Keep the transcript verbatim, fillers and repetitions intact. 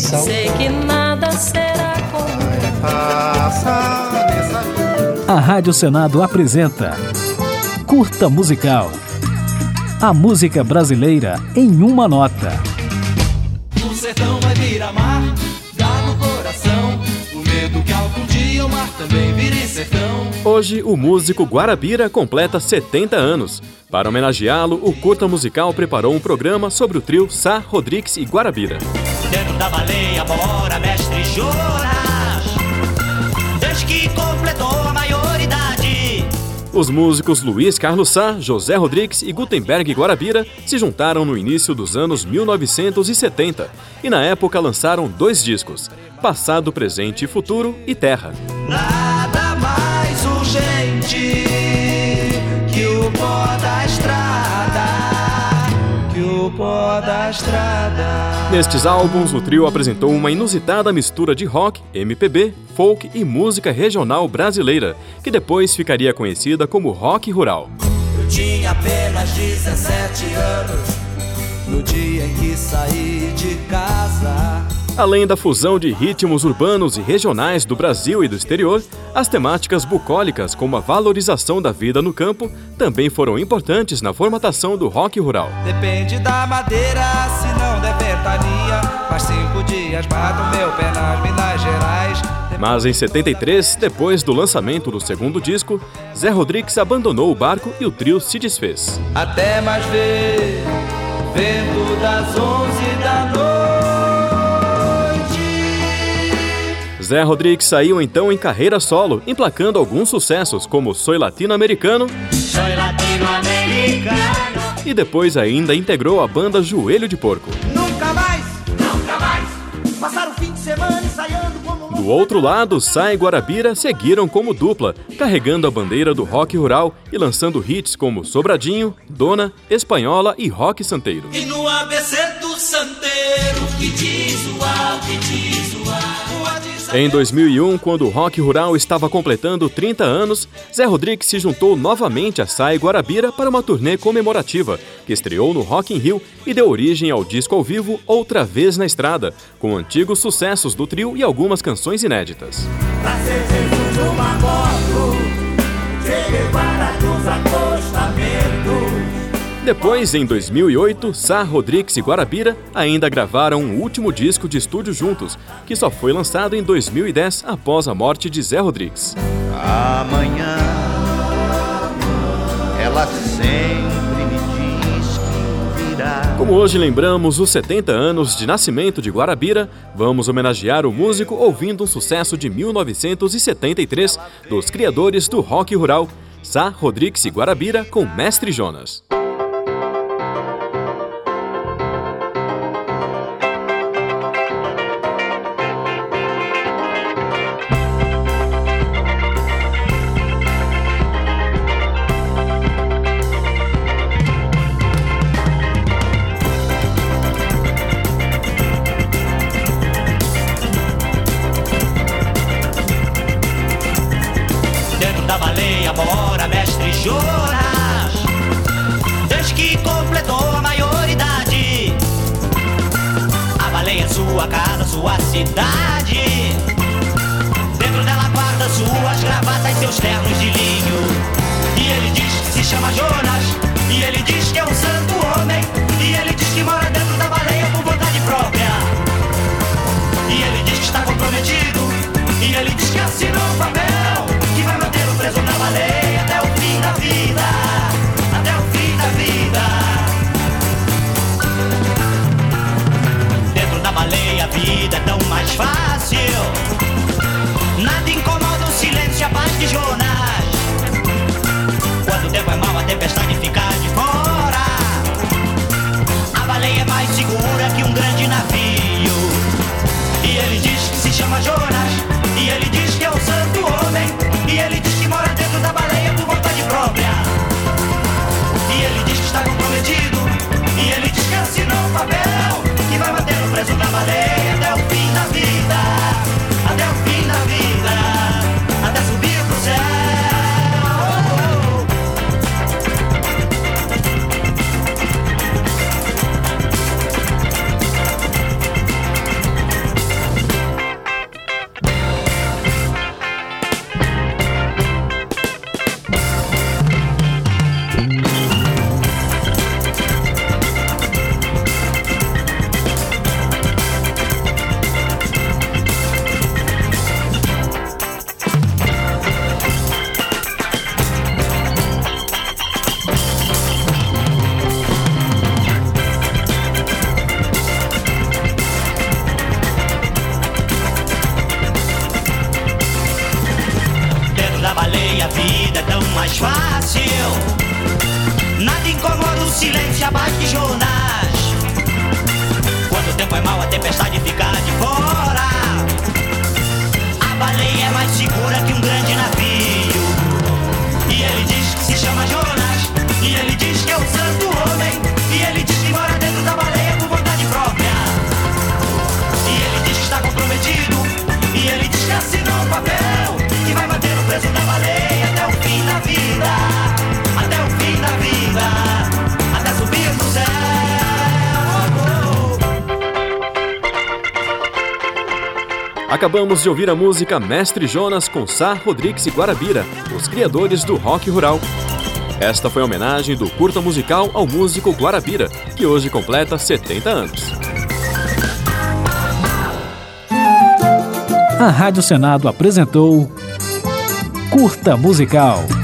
coração. Sei que nada será como A Rádio Senado apresenta Curta Musical. A música brasileira em uma nota. O sertão vai virar mar, dá no coração. O medo que algum dia o mar também vire sertão. Hoje, o músico Guarabira completa setenta anos. Para homenageá-lo, o Curta Musical preparou um programa sobre o trio Sá, Rodrigues e Guarabira. Dentro da baleia mora mestre Jonas, desde que completou a maioridade. Os músicos Luiz Carlos Sá, José Rodrigues e Gutenberg Guarabira se juntaram no início dos anos mil novecentos e setenta e na época lançaram dois discos, Passado, Presente e Futuro e Terra. Nada mais urgente que o pó da estrada, que o pó da estrada. Nestes álbuns, o trio apresentou uma inusitada mistura de rock, M P B, folk e música regional brasileira, que depois ficaria conhecida como rock rural. Eu tinha apenas dezessete anos no dia em que saí de casa. Além da fusão de ritmos urbanos e regionais do Brasil e do exterior, as temáticas bucólicas, como a valorização da vida no campo, também foram importantes na formatação do rock rural. Depende da madeira, se não der ventania, faz cinco dias bato meu pé nas Minas Gerais. Mas em setenta e três, depois do lançamento do segundo disco, Zé Rodrigues abandonou o barco e o trio se desfez. Até mais ver, vento das onze da noite. Zé Rodrigues saiu então em carreira solo, emplacando alguns sucessos como Soy Latino-Americano, Soy latino-americano. e depois ainda integrou a banda Joelho de Porco. Nunca mais, nunca mais, passar o fim de semana ensaiando como... Do outro lado, Sá e Guarabira seguiram como dupla, carregando a bandeira do rock rural e lançando hits como Sobradinho, Dona, Espanhola e Rock Santeiro. E no A B C do Santeiro, que diz o ao, que diz o ao. Em dois mil e um, quando o rock rural estava completando trinta anos, Zé Rodrigues se juntou novamente a Sá e Guarabira para uma turnê comemorativa, que estreou no Rock in Rio e deu origem ao disco ao vivo Outra Vez na Estrada, com antigos sucessos do trio e algumas canções inéditas. Pra ser Jesus uma moto, Che Guevara dos acostamentos. Depois, em dois mil e oito, Sá, Rodrigues e Guarabira ainda gravaram um último disco de estúdio juntos, que só foi lançado em dois mil e dez, após a morte de Zé Rodrigues. Amanhã, ela sempre me diz que virá. Como hoje lembramos os setenta anos de nascimento de Guarabira, vamos homenagear o músico ouvindo um sucesso de mil novecentos e setenta e três dos criadores do rock rural, Sá, Rodrigues e Guarabira com Mestre Jonas. Da baleia mora mestre Jonas, desde que completou a maioridade. A baleia é sua casa, sua cidade. Dentro dela guarda suas gravatas, seus ternos de linho. E ele diz que se chama Jonas, e ele diz que é um santo homem, e ele diz que mora dentro da baleia por vontade própria. E ele diz que está comprometido, e ele diz que assinou um papel que vai mantê-lo preso na baleia até o fim da vida, até o fim da vida. Dentro da baleia a vida é tão mais fácil, nada incomoda o silêncio e a paz de Jonas. Quando o tempo é mau, a tempestade fica de fora. A baleia é mais segura que um grande navio. E ele diz que se chama Jonas, e ele diz que é um santo homem, e ele diz que mora dentro da baleia por vontade própria. E ele diz que está comprometido, e ele diz que assinou um papel que vai mantê-lo preso na baleia até o fim da vida, até o fim da vida, até subir pro céu. mais fácil. Nada incomoda o silêncio abaixo de Jonas. Quando o tempo é mau, a tempestade fica de fora. A baleia é mais segura que um grande navio. E ele diz que se chama Jonas. E ele diz que é o santo homem. E ele diz que mora dentro da baleia por vontade própria. E ele diz que está comprometido. E ele diz que assinou um papel que vai mantê-lo preso na baleia até o fim da vida. Até o fim da vida. Até subir no céu. Acabamos de ouvir a música Mestre Jonas com Sá, Rodrigues e Guarabira, os criadores do rock rural. Esta foi a homenagem do curta musical ao músico Guarabira, que hoje completa setenta anos. A Rádio Senado apresentou Curta Musical.